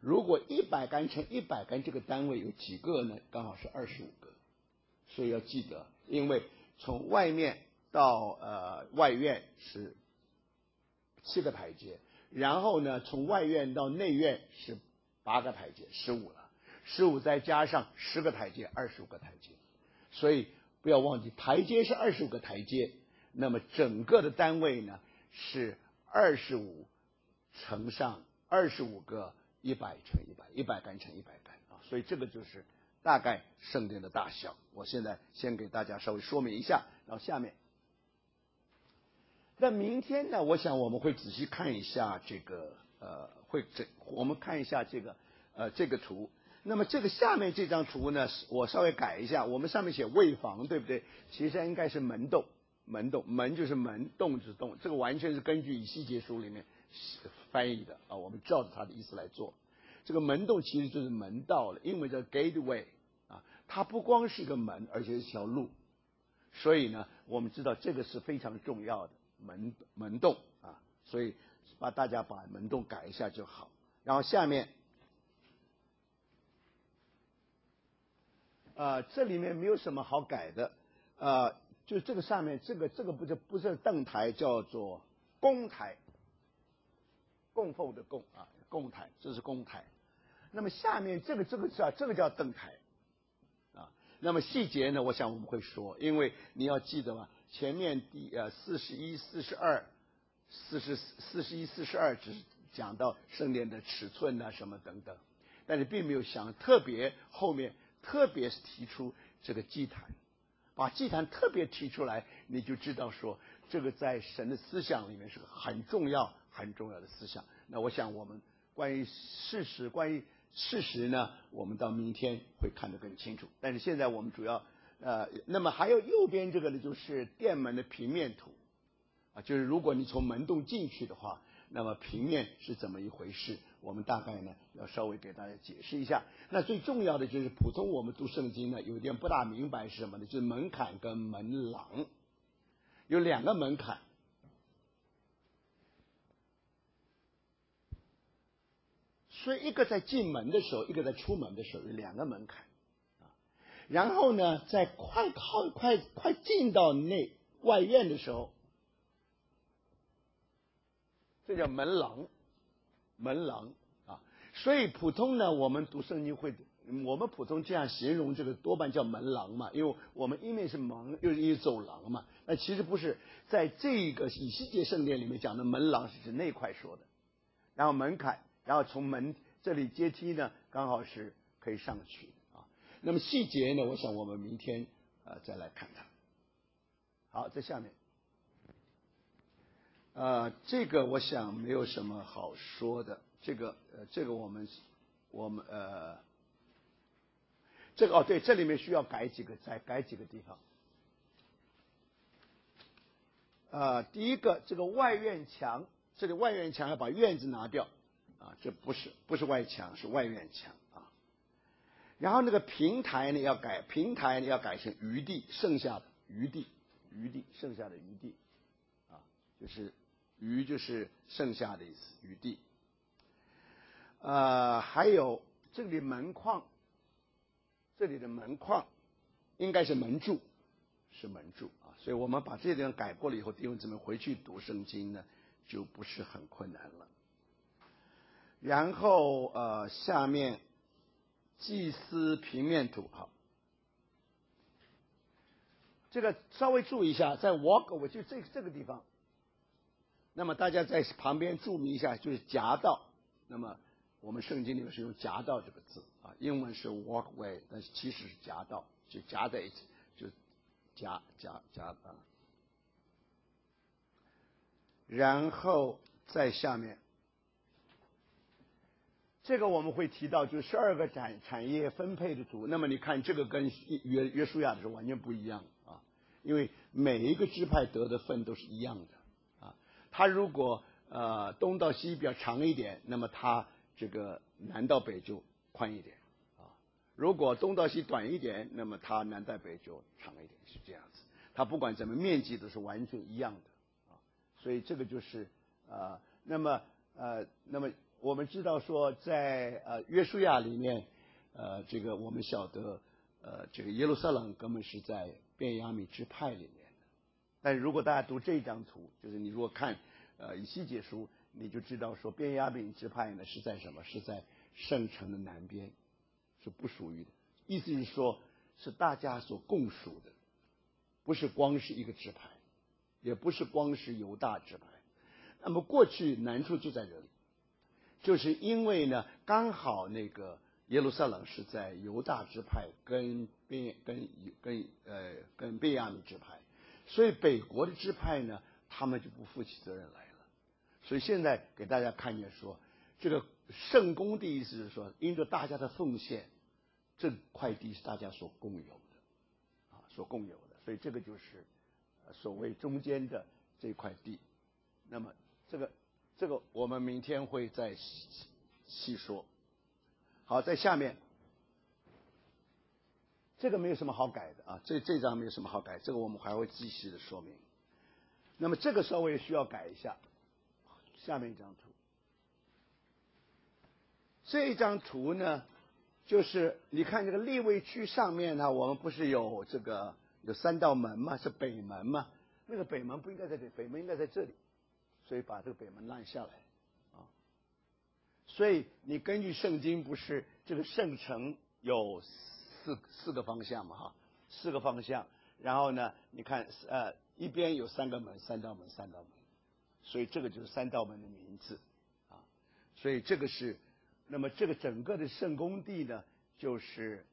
如果100杆乘100杆这个单位有几个呢？刚好是25个，所以要记得，因为从外面到外院是7个台阶，然后呢从外院到内院是8个台阶，15了，15再加上10个台阶，25个台阶，所以不要忘记台阶是25个台阶，那么整个的单位呢是25乘上25个100乘100，100杆乘100杆啊，所以这个就是大概圣殿的大小。我现在先给大家稍微说明一下，然后下面。那明天呢，我想我们会仔细看一下这个我们看一下这个图。那么这个下面这张图呢，我稍微改一下，我们上面写卫房，对不对？其实应该是门洞，门就是门，洞就是洞，这个完全是根据以西结书里面翻译的啊，我们照着他的意思来做。这个门洞其实就是门道了，英文叫 gateway 啊，它不光是一个门，而且是一条路。所以呢，我们知道这个是非常重要的门洞啊，所以大家把门洞改一下就好。然后下面这里面没有什么好改的，就这个上面这个不是凳台，叫做供台，供奉的供啊，供台，这是供台。那么下面这个叫凳台啊。那么细节呢，我想我们会说，因为你要记得嘛，前面41、42、41、42只是讲到圣殿的尺寸啊什么等等，但是并没有想后面特别提出这个祭坛，把祭坛特别提出来，你就知道说这个在神的思想里面是个很重要的思想。那我想我们关于事实呢，我们到明天会看得更清楚。但是现在我们主要那么还有右边这个呢，就是殿门的平面图啊，就是如果你从门洞进去的话，那么平面是怎么一回事？我们大概呢要稍微给大家解释一下。那最重要的就是普通我们读圣经呢，有点不大明白是什么呢？就是门槛跟门廊，有2个门槛。所以一个在进门的时候，一个在出门的时候，有2个门槛啊。然后呢，在快进到外院的时候，这叫门廊啊。所以普通呢，我们读圣经我们普通这样形容这个多半叫门廊嘛，因为我们一面是门，又是一个走廊嘛。那其实不是，在这个以西结圣殿里面讲的门廊是指那块说的，然后门槛。然后从门这里阶梯呢，刚好是可以上去啊。那么细节呢，我想我们明天再来看它。好，在下面，这个我想没有什么好说的。这个我们这个对，这里面需要再改几个地方。第一个，这个外院墙，这里外院墙要把院字拿掉。这不是外墙，是外院墙啊。然后那个平台呢要改成余地，剩下的余地剩下的余地啊，就是余就是剩下的意思，余地。还有这里门框，这里的门框应该是门柱，啊。所以我们把这点改过了以后，弟兄姊妹回去读圣经呢，就不是很困难了。然后下面祭司平面图，好，这个稍微注意一下，在 walkway 就这个地方，那么大家在旁边注明一下，就是夹道。那么我们圣经里面是用夹道这个字啊，英文是 walkway， 但是其实是夹道，就夹在一起，就夹啊。然后在下面。这个我们会提到，就是12个产业分配的图。那么你看，这个跟约书亚的是完全不一样啊，因为每一个支派得的份都是一样的啊。他如果东到西比较长一点，那么他这个南到北就宽一点啊。如果东到西短一点，那么他南到北就长一点，是这样子。他不管怎么面积都是完全一样的啊。所以这个就是那么我们知道说在约书亚里面，这个我们晓得，这个耶路撒冷根本是在便雅悯支派里面的。但如果大家读这张图，就是你如果看以西结书，你就知道说便雅悯支派呢是在什么？是在圣城的南边，是不属于的。意思是说，是大家所共属的，不是光是一个支派，也不是光是犹大支派。那么过去难处就在这里，就是因为呢，刚好那个耶路撒冷是在犹大支派跟便雅悯支派，所以北国的支派呢，他们就不负起责任来了。所以现在给大家看见说，这个圣公的意思是说，因着大家的奉献，这块地是大家所共有的，所共有的，所以这个就是所谓中间的这块地。那么这个我们明天会再细说。好，在下面，这个没有什么好改的啊，这张没有什么好改，这个我们还会继续的说明。那么这个稍微需要改一下，下面一张图。这一张图呢，就是你看这个利未区上面呢，我们不是有这个有3道门吗？是北门吗？那个北门不应该在这里，北门应该在这里，所以把这个北门拦下来啊。所以你根据圣经，不是这个圣城有四个方向嘛哈，4个方向，然后呢，你看一边有3个门，3道门，所以这个就是3道门的名字啊。所以这个是，那么这个整个的圣公地呢，就是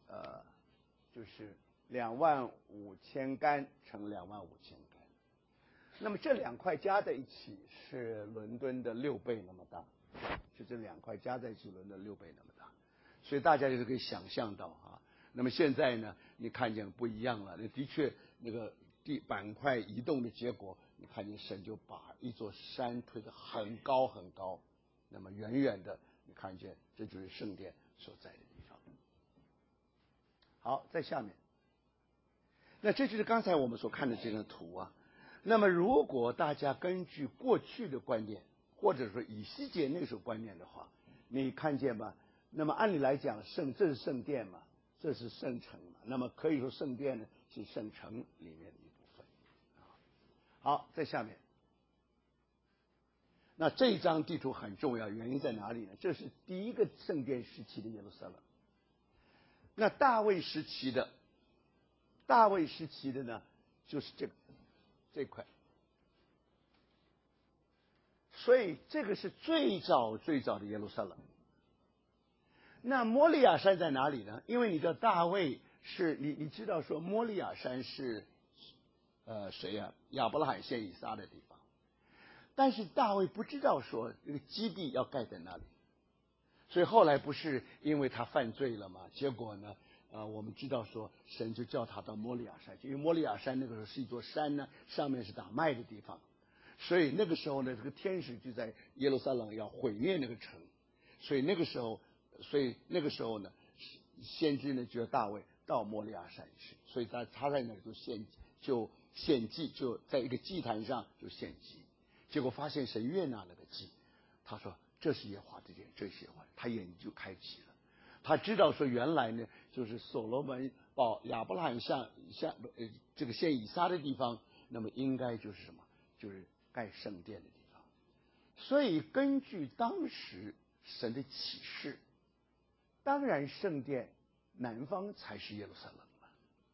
25000杆乘25000杆。那么这2块加在一起是伦敦的6倍那么大，就这2块加在一起伦敦6倍那么大，所以大家就是可以想象到啊。那么现在呢，你看见不一样了，那的确那个板块移动的结果，你看见神就把一座山推得很高很高，那么远远的你看见这就是圣殿所在的地方。好，在下面，那这就是刚才我们所看的这张图啊。那么如果大家根据过去的观念，或者说以西结那时候观念的话，你看见吧，那么按理来讲，这是圣殿嘛，这是圣城嘛，那么可以说圣殿呢是圣城里面的一部分。好，在下面，那这张地图很重要，原因在哪里呢？这是第一个圣殿时期的耶路撒冷。那大卫时期的呢，就是这块，所以这个是最早的耶路撒冷。那摩利亚山在哪里呢？因为你的大卫是你知道说摩利亚山是谁呀？亚伯拉罕献以撒的地方。但是大卫不知道说这个基地要盖在那里，所以后来不是因为他犯罪了吗？结果呢，我们知道说神就叫他到摩利亚山去，因为摩利亚山那个时候是一座山呢，上面是打麦的地方，所以那个时候呢，这个天使就在耶路撒冷要毁灭那个城，所以那个时候呢，先知呢就叫大卫到摩利亚山去，所以他在那里就献祭，就在一个祭坛上就献祭。结果发现神悦纳那个祭，他说这是耶和华的殿，这是耶和华，他眼睛就开启了，他知道说原来呢就是所罗门把亚伯拉罕这个献以撒的地方，那么应该就是什么？就是盖圣殿的地方。所以根据当时神的启示，当然圣殿南方才是耶路撒冷嘛，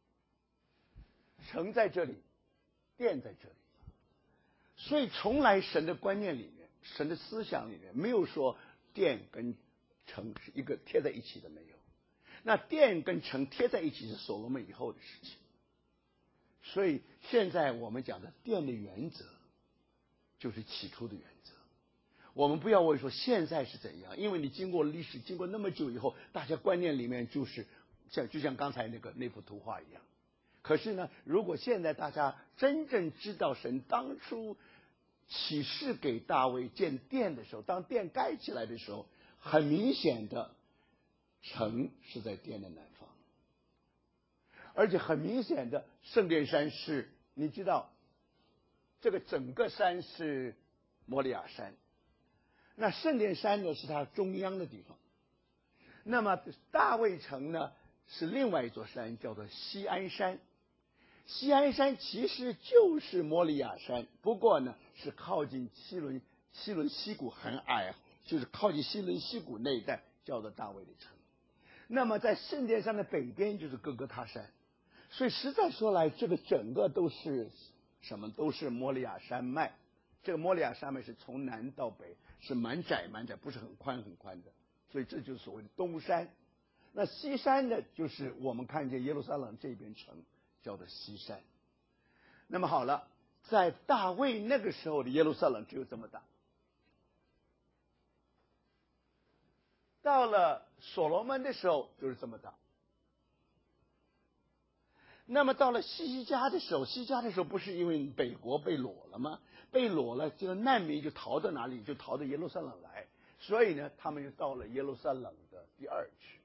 城在这里，殿在这里。所以从来神的观念里面，神的思想里面没有说殿跟城是一个贴在一起的，没有。那殿跟城贴在一起是所罗门以后的事情。所以现在我们讲的殿的原则就是起初的原则。我们不要问说现在是怎样，因为你经过历史经过那么久以后，大家观念里面就像刚才那幅图画一样。可是呢，如果现在大家真正知道神当初启示给大卫建殿的时候，当殿盖起来的时候，很明显的城是在殿的南方，而且很明显的圣殿山是，你知道这个整个山是摩利亚山， 那圣殿山呢是它中央的地方。那么大卫城呢是另外一座山，叫做锡安山。锡安山其实就是摩利亚山，不过呢是靠近西伦溪谷，很矮，就是靠近西伦溪谷那一带，叫做大卫的城。那么在圣殿山的北边就是哥哥他山，所以实在说来，这个整个都是什么？都是摩利亚山脉。这个摩利亚山脉是从南到北是蛮窄，不是很宽的，所以这就是所谓的东山。那西山呢，就是我们看见耶路撒冷这边城叫做西山。那么好了，在大卫那个时候的耶路撒冷只有这么大，到了所罗门的时候就是这么大。那么到了西家的时候不是因为北国被掳了吗？被掳了，这个难民就逃到哪里？就逃到耶路撒冷来。所以呢，他们就到了耶路撒冷的第二区。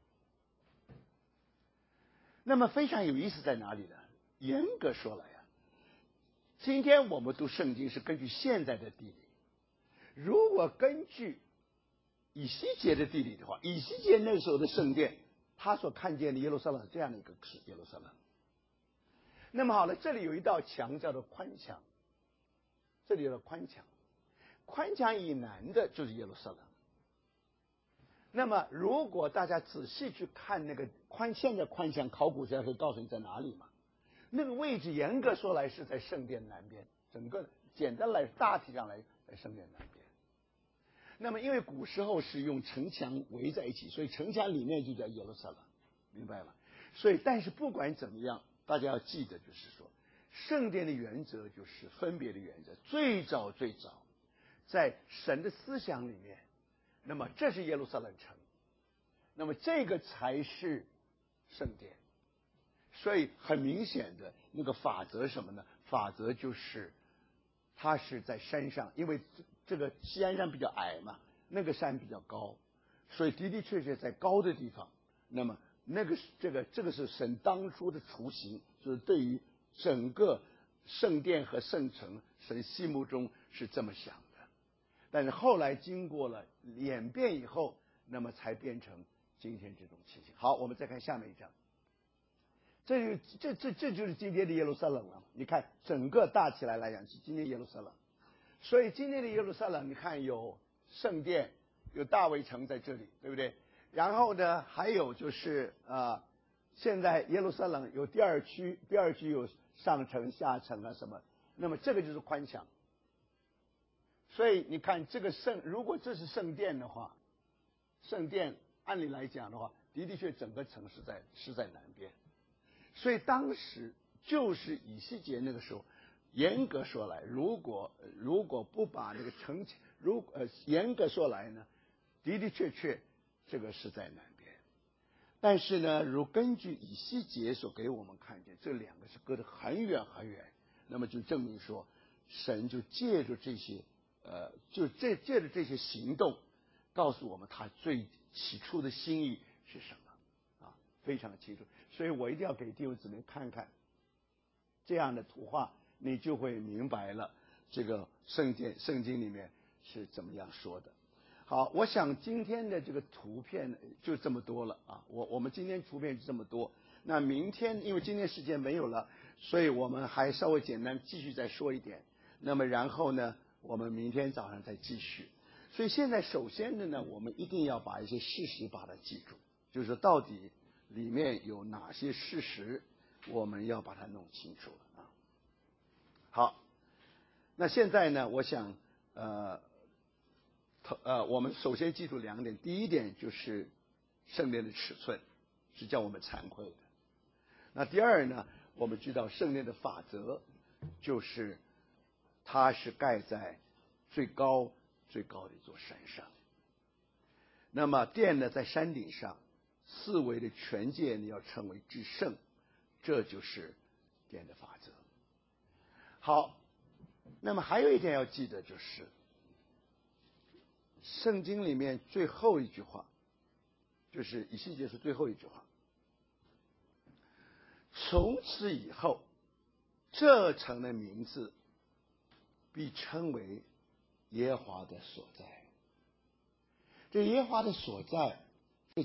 那么非常有意思在哪里呢？严格说来啊，今天我们读圣经是根据现在的地理，如果根据以西结的地理的话，以西结那时候的圣殿，他所看见的耶路撒冷是这样的一个耶路撒冷。那么好了，这里有一道墙叫做宽墙，这里有个宽墙，宽墙以南的就是耶路撒冷。那么如果大家仔细去看那个现在宽墙，考古学家会告诉你在哪里嘛？那个位置严格说来是在圣殿南边，整个简单来大体上来在圣殿南边。那么因为古时候是用城墙围在一起，所以城墙里面就叫耶路撒冷，明白吗？所以但是不管怎么样，大家要记得就是说，圣殿的原则就是分别的原则。最早在神的思想里面，那么这是耶路撒冷城，那么这个才是圣殿。所以很明显的那个法则是什么呢？法则就是它是在山上，因为这个锡安山比较矮嘛，那个山比较高，所以的确在高的地方。那么这个是神当初的雏形，就是对于整个圣殿和圣城，神心目中是这么想的。但是后来经过了演变以后，那么才变成今天这种情形。好，我们再看下面一章。这就是今天的耶路撒冷了。你看整个大起来讲是今天耶路撒冷，所以今天的耶路撒冷，你看有圣殿，有大卫城在这里，对不对？然后呢，还有就是现在耶路撒冷有第二区有上城下城啊什么，那么这个就是宽墙。所以你看这个如果这是圣殿的话，圣殿按理来讲的话，的确整个城是在南边。所以当时就是以西结那个时候，严格说来，如果不把那个城，严格说来呢，的确这个是在南边。但是呢，根据以西结所给我们看见，这两个是隔得很远很远，那么就证明说，神就借着这些借着这些行动，告诉我们他最起初的心意是什么啊，非常的清楚。所以我一定要给弟兄姊妹看看这样的图画，你就会明白了这个圣经里面是怎么样说的。好，我想今天的这个图片就这么多了啊，我们今天图片就这么多。那明天因为今天时间没有了，所以我们还稍微简单继续再说一点。那么然后呢，我们明天早上再继续。所以现在首先的呢，我们一定要把一些事实把它记住，就是说到底里面有哪些事实，我们要把它弄清楚了啊。好，那现在呢，我想我们首先记住两点。第一点就是圣殿的尺寸是叫我们惭愧的。那第二呢，我们知道圣殿的法则就是它是盖在最高的一座山上。那么殿呢在山顶上，四围的全界你要称为至圣，这就是殿的法则。好，那么还有一点要记得，就是圣经里面最后一句话，就是以西结书最后一句话，从此以后，这城的名字必称为耶和华的所在。 这耶和华的所在